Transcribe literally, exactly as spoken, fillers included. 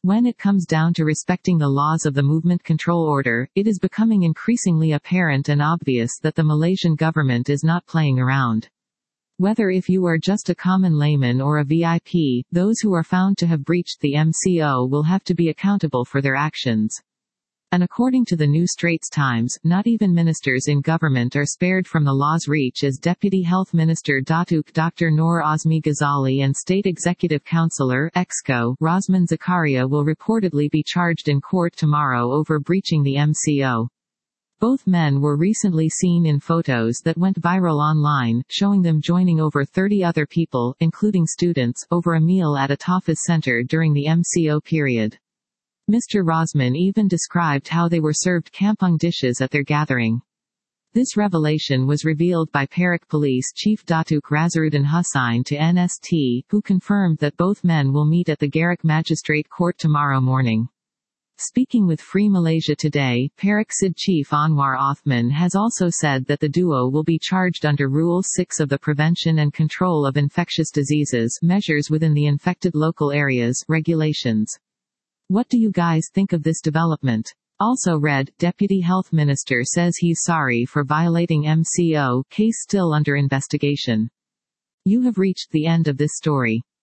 When it comes down to respecting the laws of the movement control order, it is becoming increasingly apparent and obvious that the Malaysian government is not playing around. Whether if you are just a common layman or a V I P, those who are found to have breached the M C O will have to be accountable for their actions. And according to the New Straits Times, not even ministers in government are spared from the law's reach, as Deputy Health Minister Datuk Doctor Noor Azmi Ghazali and State Executive Councillor Exco Rosman Zakaria will reportedly be charged in court tomorrow over breaching the M C O. Both men were recently seen in photos that went viral online, showing them joining over thirty other people, including students, over a meal at a Tahfiz center during the M C O period. Mister Rosman even described how they were served kampung dishes at their gathering. This revelation was revealed by Perak Police Chief Datuk Razarudin Hussain to N S T, who confirmed that both men will meet at the Garrick Magistrate Court tomorrow morning. Speaking with Free Malaysia Today, Perak S I D Chief Anwar Othman has also said that the duo will be charged under Rule six of the Prevention and Control of Infectious Diseases Measures within the Infected Local Areas regulations. What do you guys think of this development? Also read, Deputy Health Minister says he's sorry for violating M C O, case still under investigation. You have reached the end of this story.